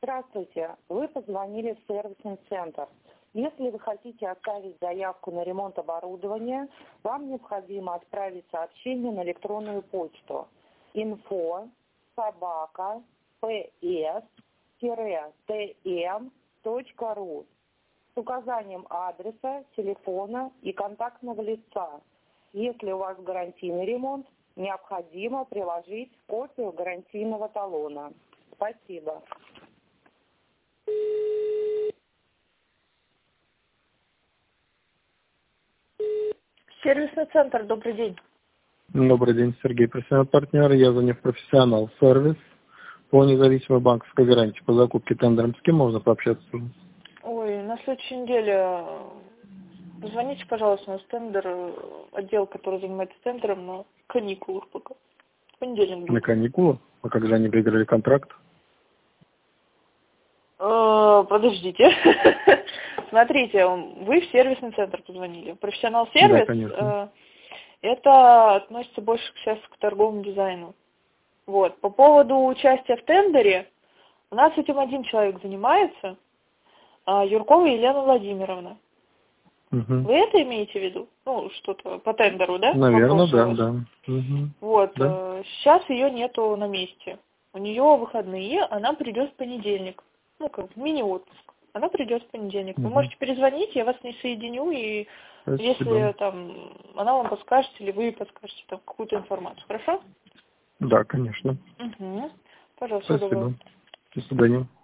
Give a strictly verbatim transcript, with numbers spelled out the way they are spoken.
Здравствуйте. Вы позвонили в сервисный центр. Если вы хотите оставить заявку на ремонт оборудования, вам необходимо отправить сообщение на электронную почту инфо собака пс тм точка ру с указанием адреса, телефона и контактного лица. Если у вас гарантийный ремонт, необходимо приложить копию гарантийного талона. Спасибо. Сервисный центр, добрый день. Добрый день, Сергей, профессиональный партнер. Я звоню в профессионал сервис по независимой банковской гарантии по закупке тендером. С кем можно пообщаться? Ой, на следующей неделе позвоните, пожалуйста, на тендер, отдел, который занимается тендером, на каникулах пока. В понедельник будет. На каникулах? А как же они выиграли контракт? Подождите. Смотрите, вы в сервисный центр позвонили. Профессионал сервис, Да, конечно. Это относится больше сейчас к торговому дизайну. Вот. По поводу участия в тендере, у нас этим один человек занимается, Юркова Елена Владимировна. Угу. Вы это имеете в виду? Ну, что-то по тендеру, да? Наверное, да, да. Угу. Вот. Да? Сейчас ее нету на месте. У нее выходные, она придет в понедельник. Ну, как мини-отпуск. Она придет в понедельник. Вы Угу. можете перезвонить, я вас не соединю, и Спасибо. если там она вам подскажет, или вы подскажете там какую-то информацию. Хорошо? Да, конечно. Угу. Пожалуйста, Спасибо. доброго. До свидания.